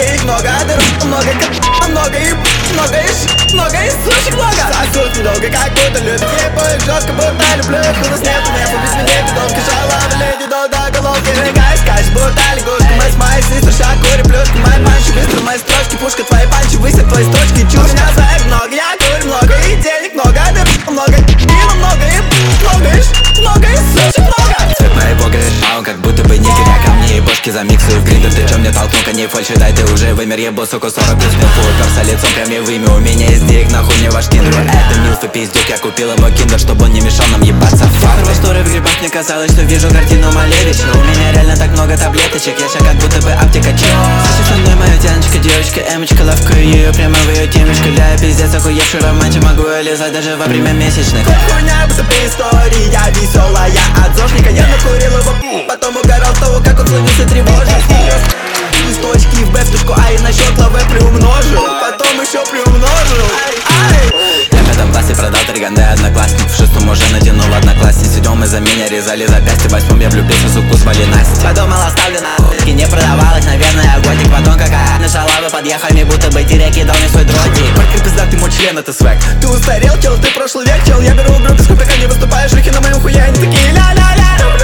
денег много, много, много и много и сушек много. Сосуд много, как будто любит. Не поет жестко, будто люблю. У нас нету нефа, без меня видовки. Шалава, леди, до головки. Рыгай, скачешь, будто лягушка. Мы с моей сестрой шакури, плюшка. Мои панчи быстро, мои строчки. Пушка, твои панчи высят, твои строчки. Чушь, меня своих много, я курю много. И денег много, много, пива много и много и сушек много. Цвет моего грешмау, как будто бы не киря ко мне. И бошки замиксую в гриндер. Ты чё мне толкнул, коней фальши, дай ты уже вымер. Ебу, суку, 40 плюс пилку. Уперся лицом прям и в имя. У меня есть денег, нахуй мне ваш киндер. Это милф и пиздюк, я купил ему киндер, чтобы он не мешал нам ебаться в фарм. Шторы в грибах, мне казалось, что вижу картину Малевича. У меня реально так много таблеточек, я ща как будто бы аптека чё. Слышишь, со мной моя тяночка, девочка, эмочка. Лавкаю ее прямо в ее темечко. Ля, пиздец, охуевший романтик. Могу я лизать даже во время месячных. Хуйня, будто при истории, я веселая от зожника. Я накурил его, потом угорал с того, как он словился тревожно. Из точки в бэфтушку, а и на счет лаве приумножил. Потом еще приумножил. Я в пятом классе продал триганды одноклассник. В шестом уже натянул одноклассник. В седьмом из-за меня резали запястье. В восьмом я влюбился, суку, звали Настя. Подумал, оставлю на не продавалась, наверное, годик. Потом какая на шалавы подъехал мне, будто бы терек кидал мне свой дротик. Паркер пиздатый, мой член, это свек. Ты устарел, чел, ты прошлый век, чел. Я беру группу, с купика не выступаешь. Рухи на моем хуе, они такие ля-ля-ля.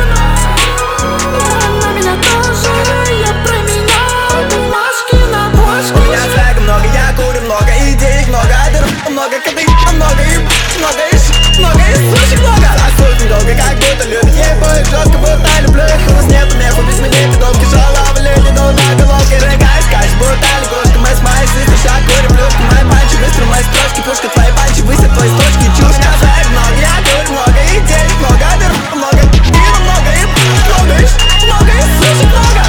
На меня тоже, я променял бумажки на бошки. У меня свега много, я курю много. И денег много, много, коты много и сушек много. Сосуд долго, как будто любит. Не поет жестко, будто люблю. У нас нету нефа, без меня видовки. Шалава, леди, до головки. Рыгай, скачешь, будто лягушка. Мы с моей сестрой шакури, плюшка. Мои панчи быстро, мои строчки. Пушка, твои панчи высят, твои строчки. Чушь, у меня свега много, я курю много. И денег много, много, пива много и сушек много.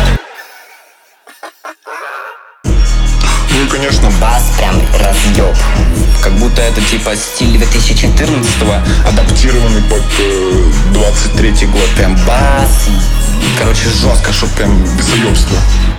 Ну и, конечно, Бас прям разъеб. Как будто это типа стиль 2014-го. адаптированный под 23-й год. Прям бас. Короче, жестко, чтоб прям без заебства.